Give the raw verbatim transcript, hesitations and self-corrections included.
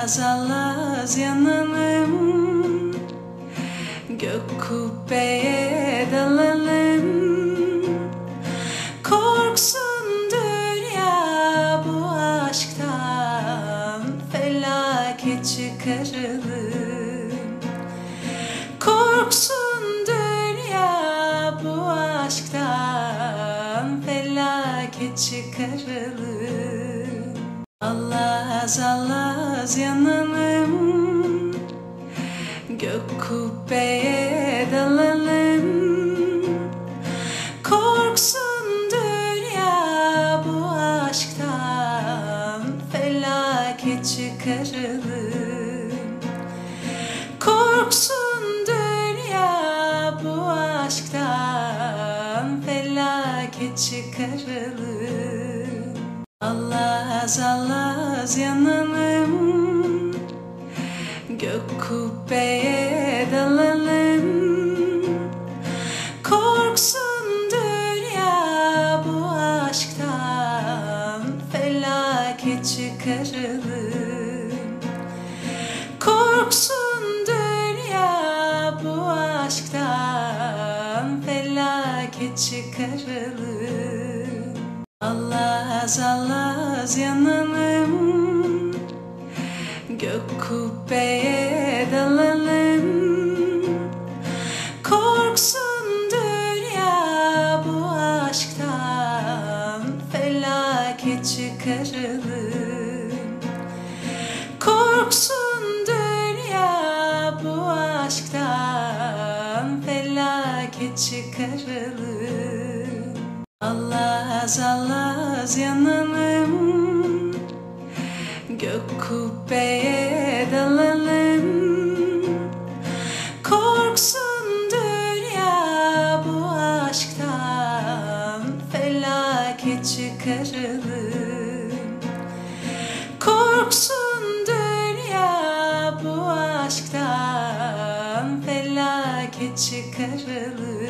Allaz allaz yanalım, gök kubbeye dalalım. Korksun dünya bu aşktan, felaket çıkaralım. Korksun dünya bu aşktan, felaket çıkaralım. Allaz allaz yanalım, gök kubbeye dalalım. Korksun dünya bu aşktan, felaket çıkaralım. Korksun dünya bu aşktan, felaket çıkaralım. Allaz allaz yanalım, gök kubbeye dalalım. Korksun dünya bu aşktan, felaket çıkaralım. Korksun dünya bu aşktan, felaket çıkaralım. Allaz allaz yanalım, gök kubbeye dalalım. Korksun dünya bu aşktan, felaket çıkaralım. Korksun dünya bu aşktan, felaket çıkaralım. Allaz allaz yanalım, gök kubbeye dalalım. Korksun dünya bu aşktan, felaket çıkaralım. Korksun dünya bu aşktan, felaket çıkaralım.